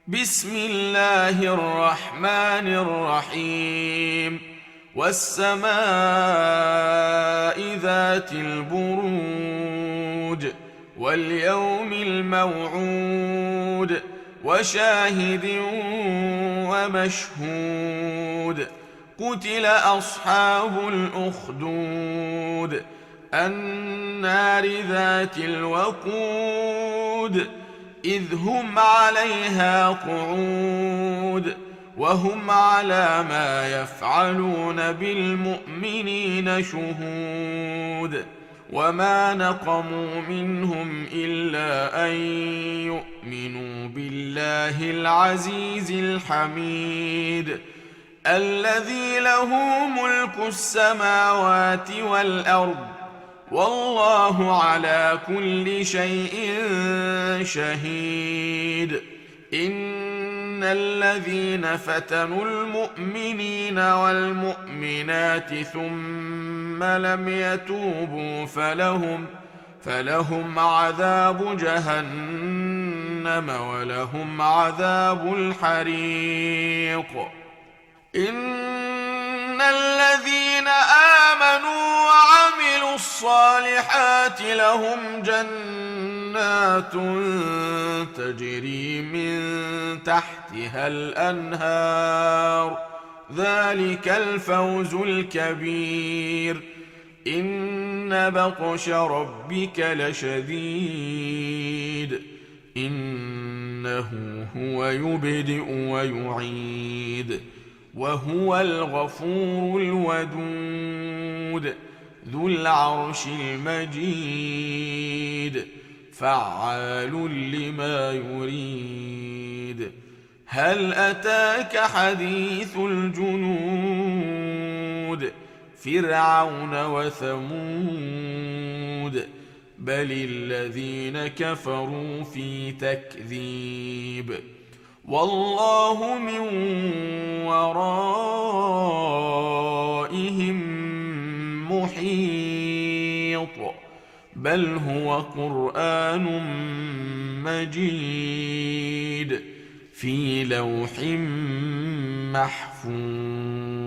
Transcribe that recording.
بسم الله الرحمن الرحيم والسماء ذات البروج واليوم الموعود وشاهد ومشهود قتل أصحاب الأخدود النار ذات الوقود إذ هم عليها قعود وهم على ما يفعلون بالمؤمنين شهود وما نقموا منهم إلا أن يؤمنوا بالله العزيز الحميد الذي له ملك السماوات والأرض والله على كل شيء شهيد إن الذين فتنوا المؤمنين والمؤمنات ثم لم يتوبوا فلهم عذاب جهنم ولهم عذاب الحريق إن الذين آمنوا وعملوا الصالحات لهم جنات تجري من تحتها الأنهار ذلك الفوز الكبير إن بطش ربك لشديد إنه هو يبدئ ويعيد وهو الغفور الودود ذو العرش المجيد فعال لما يريد هل أتاك حديث الجنود فرعون وثمود بل الذين كفروا في تكذيب والله من ورائهم محيط بل هو قرآن مجيد في لوح محفوظ.